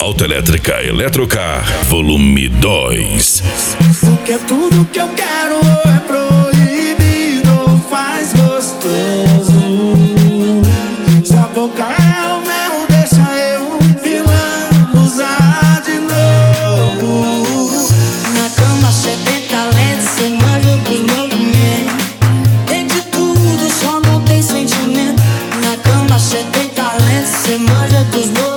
Autoelétrica Eletrocar, volume 2. Porque tudo que eu quero é proibido, faz gostoso. Sua boca é o mel, deixa eu pilando, usar de novo. Na cama cê tem talento, cê manja dos movimentos. Tem de tudo, só não tem sentimento. Na cama cê tem talento, cê manja dos movimentos.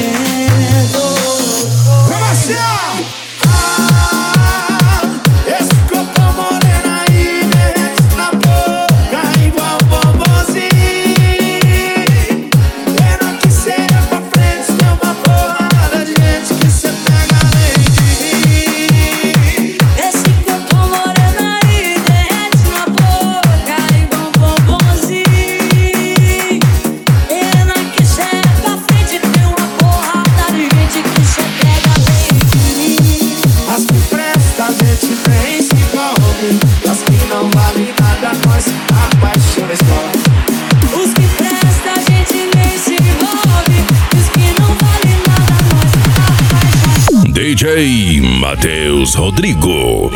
Esse corpo moreno aí derrete na boca igual bombonzinho. Pena que cê é pra frente, tem uma porrada de gente que cê pega além de mim. Esse corpo moreno aí derrete na boca igual bombonzinho. Pena que cê é pra frente, tem uma porrada de gente que cê pega além de mim. As que presta a gente vem se envolve, as que não vale nada nós apaixona escolhe. Os que prestam a gente nem se envolve, os que não vale nada nós apaixona. DJ Matheus Rodrigo.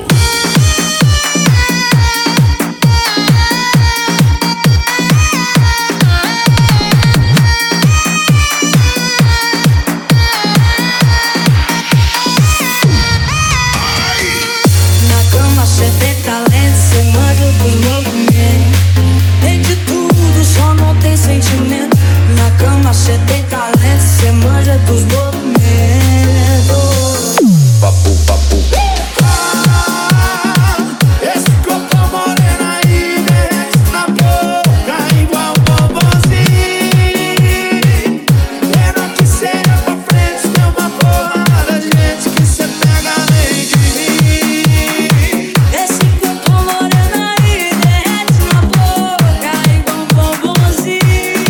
Na cama cê tem talento, cê manja dos movimentos. Tem de tudo, só não tem sentimento. Na cama cê tem talento, cê manja dos movimentos. Papo, papo. Esse corpo moreno aí derrete na boca igual bombonzinho. Pena que cê é pra frente, tem uma porrada de gente que cê pega além de mim. Esse corpo moreno aí derrete na boca igual bombonzinho.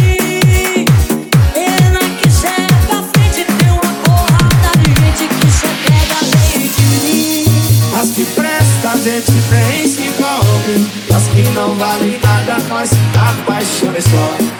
Pena que cê é pra frente, tem uma porrada de gente que cê pega além de mim. As que presta a gente vem se envolve, as que não vale nada nós apaixona só.